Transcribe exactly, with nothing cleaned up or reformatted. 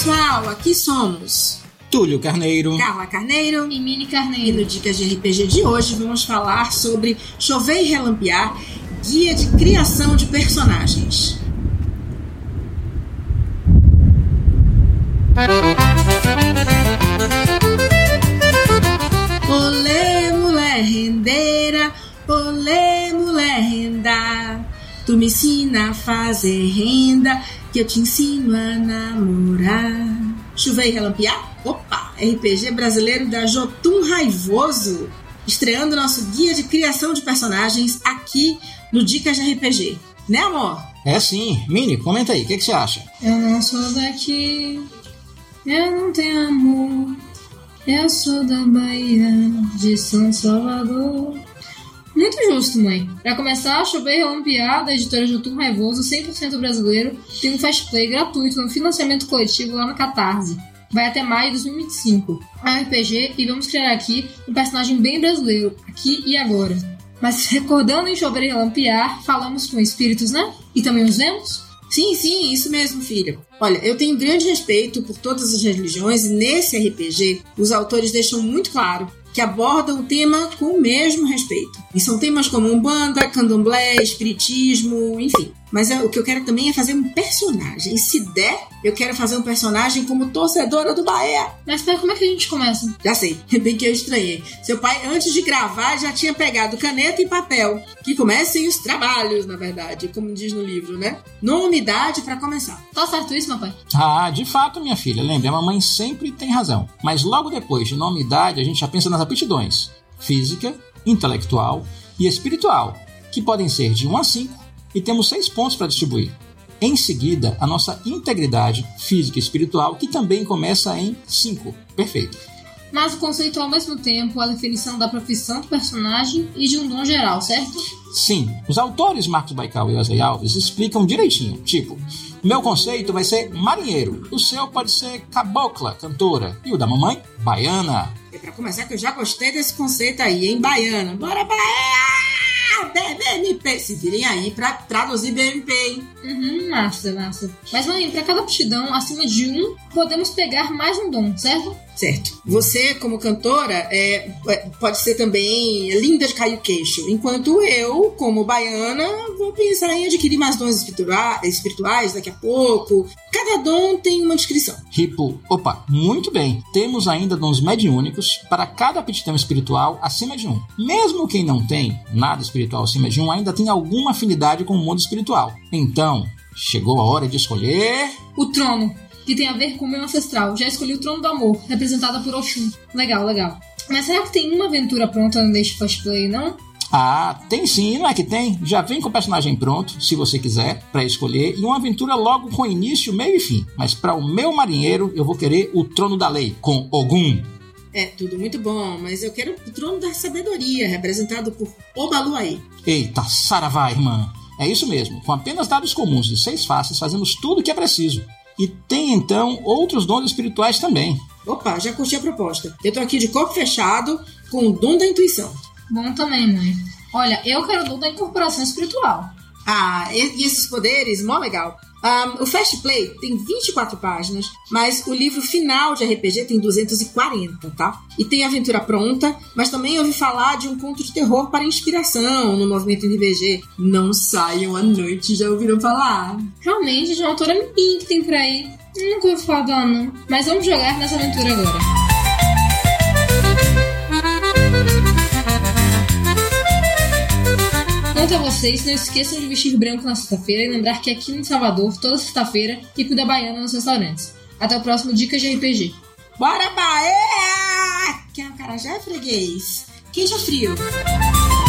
pessoal, aqui somos Túlio Carneiro, Carla Carneiro e Mini Carneiro. E no Dicas de R P G de hoje vamos falar sobre Chover e Relampear, guia de criação de personagens. Olê, mulher rendeira, olê, mulher renda, tu me ensina a fazer renda, que eu te ensino a namorar. Chover e Relampear? Opa! R P G brasileiro da Jotun Raivoso, estreando nosso guia de criação de personagens aqui no Dicas de R P G. Né, amor? É sim. Mini, comenta aí, o que, que você acha? Eu não sou daqui, eu não tenho amor, eu sou da Bahia, de São Salvador. Muito justo, mãe. Pra começar, Chover e Relampear, da editora Jotun Raivoso, cem por cento brasileiro, tem um Fast Play gratuito no financiamento coletivo lá no Catarse. Vai até maio de dois mil e vinte e cinco. É um R P G e vamos criar aqui um personagem bem brasileiro, aqui e agora. Mas recordando em Chover e Relampear, falamos com espíritos, né? E também os vemos? Sim, sim, isso mesmo, filha. Olha, eu tenho grande respeito por todas as religiões e nesse R P G os autores deixam muito claro que abordam o tema com o mesmo respeito. E são temas como Umbanda, Candomblé, Espiritismo, enfim. Mas é, o que eu quero também é fazer um personagem. E se der, eu quero fazer um personagem como torcedora do Bahia. Mas pera, como é que a gente começa? Já sei, bem que eu estranhei. Seu pai, antes de gravar, já tinha pegado caneta e papel. Que comecem os trabalhos, na verdade, como diz no livro, né? Nome, idade pra começar. Tá certo isso, meu pai? Ah, de fato, minha filha. Lembre, a mamãe sempre tem razão. Mas logo depois de nome e idade, a gente já pensa nas aptidões. Física, intelectual e espiritual, que podem ser de um a cinco. E temos seis pontos para distribuir. Em seguida, a nossa integridade física e espiritual, que também começa em cinco. Perfeito. Mas o conceito é ao mesmo tempo a definição da profissão do personagem e de um dom geral, certo? Sim. Os autores Marcos Baikal e Wesley Alves explicam direitinho. Tipo, o meu conceito vai ser marinheiro. O seu pode ser cabocla, cantora. E o da mamãe, baiana. E pra começar, que eu já gostei desse conceito aí, hein? Baiana. Bora, Bahia! B M P, se virem aí pra traduzir B M P, hein? Uhum, massa, massa. Mas, mãe, pra cada aptidão acima de um, podemos pegar mais um dom, certo? Certo. Você, como cantora, é, pode ser também linda de cair o queixo, enquanto eu, como baiana, vou pensar em adquirir mais dons espiritua- espirituais daqui a pouco. Cada dom tem uma descrição. Ripo, opa, muito bem. Temos ainda dons mediúnicos para cada aptidão espiritual acima de um. Mesmo quem não tem nada espiritual acima de um, ainda tem alguma afinidade com o mundo espiritual. Então, chegou a hora de escolher... O trono, que tem a ver com o meu ancestral. Já escolhi o trono do amor, representada por Oxum. Legal, legal. Mas será que tem uma aventura pronta neste Fast Play, não? Ah, tem sim, não é que tem? Já vem com o personagem pronto, se você quiser, para escolher, e uma aventura logo com início, meio e fim. Mas para o meu marinheiro, eu vou querer o Trono da Lei, com Ogum. É, tudo muito bom, mas eu quero o Trono da Sabedoria, representado por Obaluaê. Eita, saravá, irmã. É isso mesmo, com apenas dados comuns de seis faces, fazemos tudo o que é preciso. E tem, então, outros dons espirituais também. Opa, já curti a proposta. Eu tô aqui de corpo fechado, com o dom da intuição. Bom também, mãe. Olha, eu quero o dom da incorporação espiritual. Ah, e, e esses poderes, mó legal. Um, o Fast Play tem vinte e quatro páginas, mas o livro final de R P G tem duzentas e quarenta, tá? E tem aventura pronta, mas também ouvi falar de um conto de terror para inspiração no movimento R P G. Não saiam à noite, já ouviram falar? Realmente, de uma autora mirim que tem por aí. Nunca ouvi falar dela, não. Mas vamos jogar nessa aventura agora. Quanto a vocês, não esqueçam de vestir branco na sexta-feira e lembrar que aqui em Salvador, toda sexta-feira, tem comida baiana nos restaurantes. Até o próximo Dicas de R P G. Bora, Bahia! Quer um acarajé, freguês? Quente ou frio?